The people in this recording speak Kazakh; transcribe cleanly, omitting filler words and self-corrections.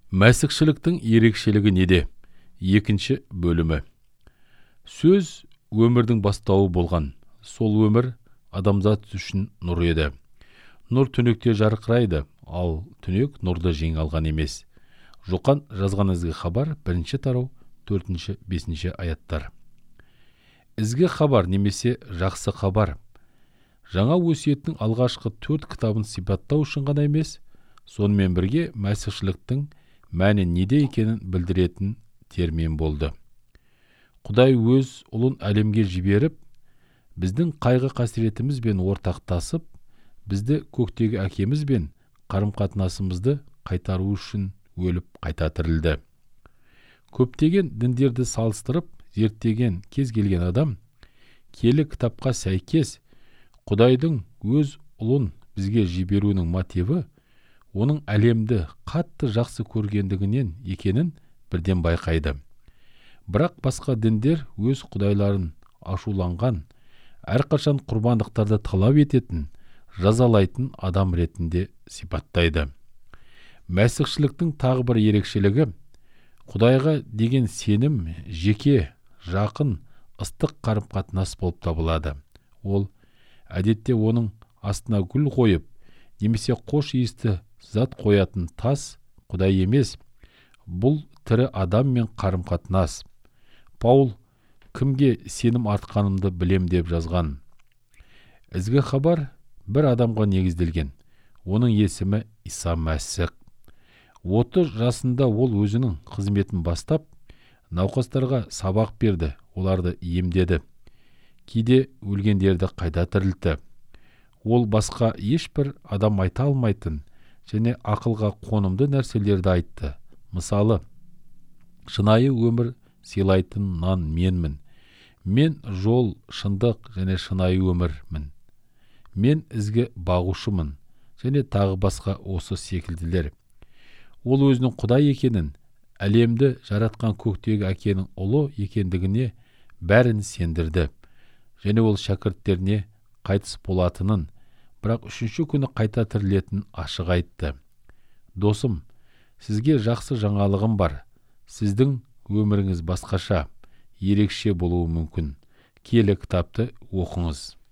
Мәсіхшіліктің ерекшелігі неде? Екінші бөлімі. Сөз өмірдің бастауы болған. Сол өмір адамзат үшін нұр еді. Нұр түнекте жарқырайды, ал түнек нұрды жеңе алған емес. Жоқан жазған ізгі хабар 1 тарау 4-5 аяттар. Ізгі хабар немесе жақсы хабар. Жаңа өсиеттің алғашқы 4 кітабын сипаттау үшін ғана емес, сонымен бірге мәсіхшіліктің мәні неде екенін білдіретін термин болды. Құдай өз ұлын әлемге жіберіп, біздің қайғы қасіретімізбен ортақтасып, бізді көктегі әкемізбен қарым-қатынасымызды қайтару үшін өліп қайта тірілді. Көптеген діндерді салыстырып, зерттеген кез келген адам, киелі кітапқа сәйкес Құдайдың өз ұлын бізге жіберуінің мотиві оның әлемді қатты жақсы көргендігінен екенін бірден байқайды. Бірақ басқа діндер өз құдайларын ашуланған, әрқашан құрбандықтарды талап ететін, жазалайтын адам ретінде сипаттайды. Мәсіхшіліктің тағы бір ерекшелігі Құдайға деген сенім жеке, жақын, ыстық қарым-қатынас болып табылады. Ол әдетте оның астына гүл қойып, немесе қош иісті зат қоятын тас Құдай емес, бұл тірі адаммен қарым-қатынас. Паул кімге сенім артқанымды білем деп жазған. Ізгі хабар бір адамға негізделген. Оның есімі Иса Мәсіх. 30 жасында ол өзінің қызметін бастап, науқастарға сабақ берді, оларды емдеді. Кейде өлгендерді қайта тірілтті. Ол басқа ешбір адам айта алмайтын және ақылға қонымды нәрселерді айтты. Мысалы, шынайы өмір сыйлайтын нан менмін. Мен жол, шындық және шынайы өмірмін. Мен ізгі бағушымын және тағы басқа осы секілділер. Ол өзінің Құдай екенін, әлемді жаратқан көктегі әкенің ұлы екендігіне бәрін сендірді. Және ол шәкірттеріне қайтыс болатынын, бірақ 3-ші күні қайта тірілетінін ашық айтты. Досым, сізге жақсы жаңалығым бар. Сіздің өміріңіз басқаша, ерекше болуы мүмкін. Киелі кітапты оқыңыз.